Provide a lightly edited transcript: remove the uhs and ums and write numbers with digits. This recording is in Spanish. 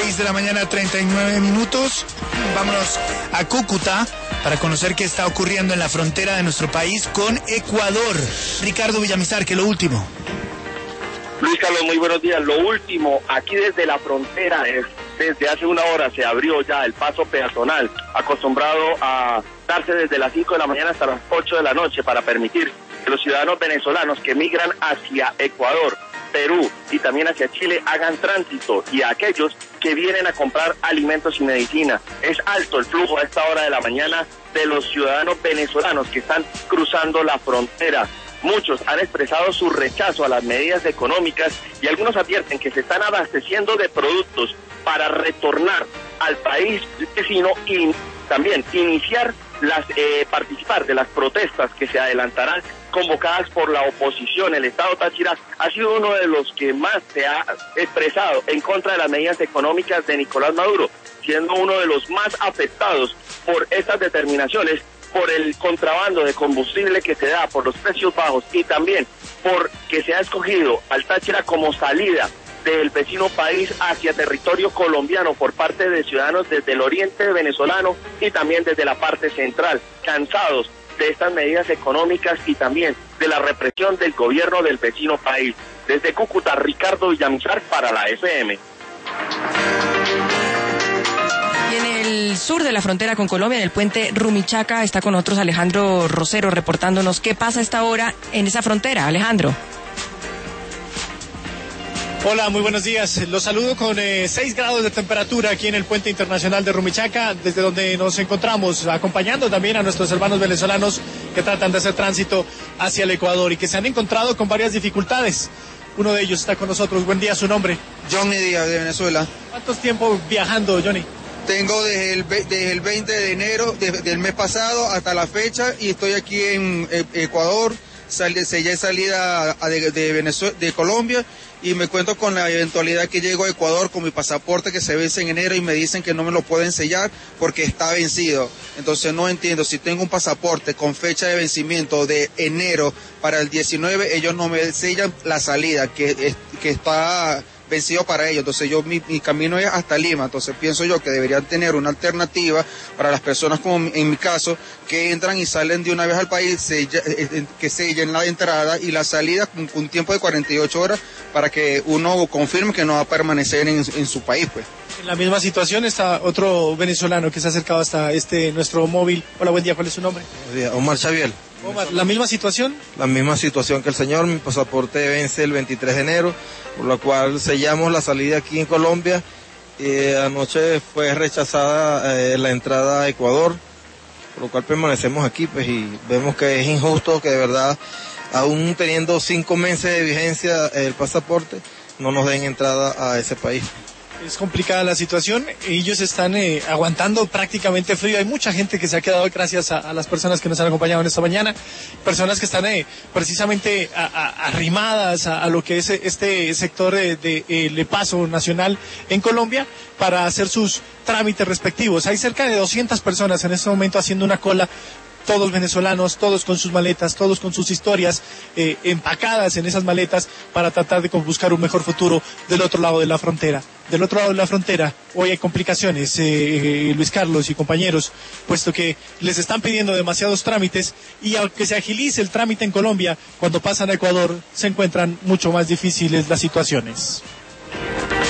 6 de la mañana, 39 minutos. Vámonos a Cúcuta para conocer qué está ocurriendo en la frontera de nuestro país con Ecuador. Ricardo Villamizar, ¿qué es lo último? Luis Carlos, muy buenos días. Lo último, aquí desde la frontera, desde hace una hora se abrió ya el paso peatonal, acostumbrado a darse desde las 5 de la mañana hasta las 8 de la noche para permitir que los ciudadanos venezolanos que migran hacia Ecuador, Perú y también hacia Chile hagan tránsito, y a aquellos que vienen a comprar alimentos y medicina. Es alto el flujo a esta hora de la mañana de los ciudadanos venezolanos que están cruzando la frontera. Muchos han expresado su rechazo a las medidas económicas y algunos advierten que se están abasteciendo de productos para retornar al país vecino y también iniciar participar de las protestas que se adelantarán convocadas por la oposición. El Estado Táchira ha sido uno de los que más se ha expresado en contra de las medidas económicas de Nicolás Maduro, siendo uno de los más afectados por estas determinaciones, por el contrabando de combustible que se da, por los precios bajos y también por que se ha escogido al Táchira como salida del vecino país hacia territorio colombiano por parte de ciudadanos desde el oriente venezolano y también desde la parte central, cansados de estas medidas económicas y también de la represión del gobierno del vecino país. Desde Cúcuta, Ricardo Villamizar para la FM. Y en el sur de la frontera con Colombia, en el puente Rumichaca, está con nosotros Alejandro Rosero reportándonos qué pasa a esta hora en esa frontera. Alejandro. Hola, muy buenos días. Los saludo con 6 grados de temperatura aquí en el puente internacional de Rumichaca, desde donde nos encontramos acompañando también a nuestros hermanos venezolanos que tratan de hacer tránsito hacia el Ecuador y que se han encontrado con varias dificultades. Uno de ellos está con nosotros. Buen día, su nombre. Johnny Díaz, de Venezuela. ¿Cuántos tiempo viajando, Johnny? Tengo desde el 20 de enero del mes pasado hasta la fecha y estoy aquí en Ecuador. Sellé salida de Colombia y me cuento con la eventualidad que llego a Ecuador con mi pasaporte que se vence en enero y me dicen que no me lo pueden sellar porque está vencido. Entonces no entiendo, si tengo un pasaporte con fecha de vencimiento de enero para el 19, ellos no me sellan la salida que está vencido para ellos. Entonces mi camino es hasta Lima. Entonces pienso yo que deberían tener una alternativa para las personas como en mi caso, que entran y salen de una vez al país, que sellen la entrada y la salida con un tiempo de 48 horas para que uno confirme que no va a permanecer en su país, pues. En la misma situación está otro venezolano que se ha acercado hasta nuestro móvil. Hola, buen día, ¿cuál es su nombre? Buen día, Omar Xavier. Omar, ¿la misma situación? La misma situación que el señor. Mi pasaporte vence el 23 de enero, por lo cual sellamos la salida aquí en Colombia. Anoche fue rechazada la entrada a Ecuador, por lo cual permanecemos aquí, pues, y vemos que es injusto que de verdad, aún teniendo 5 meses de vigencia el pasaporte, no nos den entrada a ese país. Es complicada la situación, ellos están aguantando prácticamente frío. Hay mucha gente que se ha quedado gracias a las personas que nos han acompañado en esta mañana, personas que están precisamente arrimadas a lo que es este sector de paso nacional en Colombia para hacer sus trámites respectivos. Hay cerca de 200 personas en este momento haciendo una cola, todos venezolanos, todos con sus maletas, todos con sus historias empacadas en esas maletas para tratar de buscar un mejor futuro del otro lado de la frontera. Del otro lado de la frontera hoy hay complicaciones, Luis Carlos y compañeros, puesto que les están pidiendo demasiados trámites y aunque se agilice el trámite en Colombia, cuando pasan a Ecuador se encuentran mucho más difíciles las situaciones.